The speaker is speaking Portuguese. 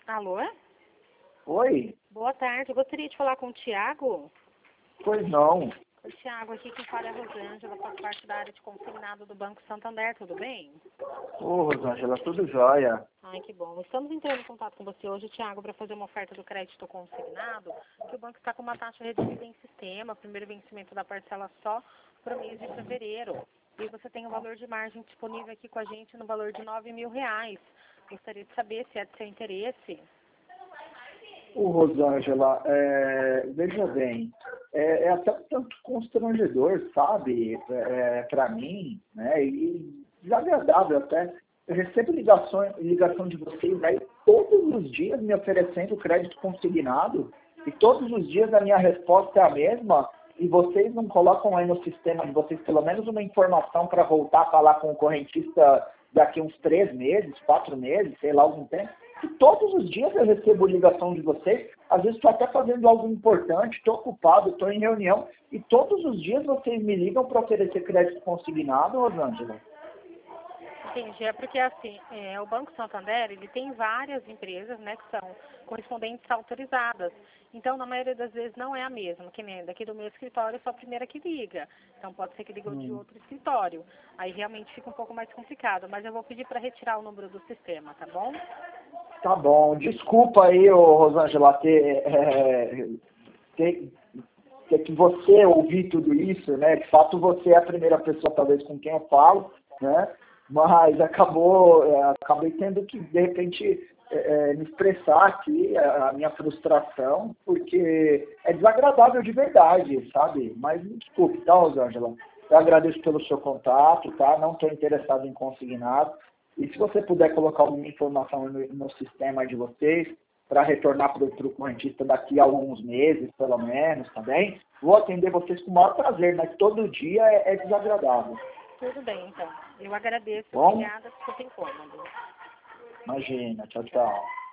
Alô? Oi? Boa tarde. Eu gostaria de falar com o Tiago. Pois não. Oi, Tiago, aqui quem fala é a Rosângela, faço parte da área de consignado do Banco Santander, tudo bem? Ô, Rosângela, tudo jóia. Ai, que bom. Estamos entrando em contato com você hoje, Tiago, para fazer uma oferta do crédito consignado, que o banco está com uma taxa reduzida em sistema, primeiro vencimento da parcela só para o mês de fevereiro. E você tem um valor de margem disponível aqui com a gente no valor de R$ 9.000. Gostaria de saber se é de seu interesse. Ô, Rosângela, veja bem, é até um tanto constrangedor, sabe, para mim, né, e desagradável até. Eu recebo ligação de vocês aí todos os dias me oferecendo crédito consignado e todos os dias a minha resposta é a mesma e vocês não colocam aí no sistema de vocês pelo menos uma informação para voltar a falar com o correntista daqui uns 3 meses, 4 meses, sei lá, algum tempo. E todos os dias eu recebo ligação de vocês, às vezes estou até fazendo algo importante, estou ocupado, estou em reunião, e todos os dias vocês me ligam para oferecer crédito consignado, Rosângela. Entendi, é porque assim, o Banco Santander, ele tem várias empresas, né, que são correspondentes autorizadas. Então, na maioria das vezes, não é a mesma, que nem daqui do meu escritório, eu sou a primeira que liga. Então, pode ser que ligue de outro escritório. Aí, realmente, fica um pouco mais complicado. Mas eu vou pedir para retirar o número do sistema, tá bom? Tá bom, desculpa aí, ô, Rosângela, ter que você ouvir tudo isso, né? De fato, você é a primeira pessoa, talvez, com quem eu falo, né? Mas acabei tendo que, de repente, me expressar aqui a minha frustração, porque é desagradável de verdade, sabe? Mas me desculpe, tá, Rosângela? Eu agradeço pelo seu contato, tá? Não estou interessado em consignado. E se você puder colocar alguma informação no sistema de vocês, para retornar para o correntista daqui a alguns meses, pelo menos, tá bem? Vou atender vocês com o maior prazer, mas todo dia é desagradável. Tudo bem, então. Eu agradeço. Bom? Obrigada por ter incômodo. Imagina. Tchau, tchau.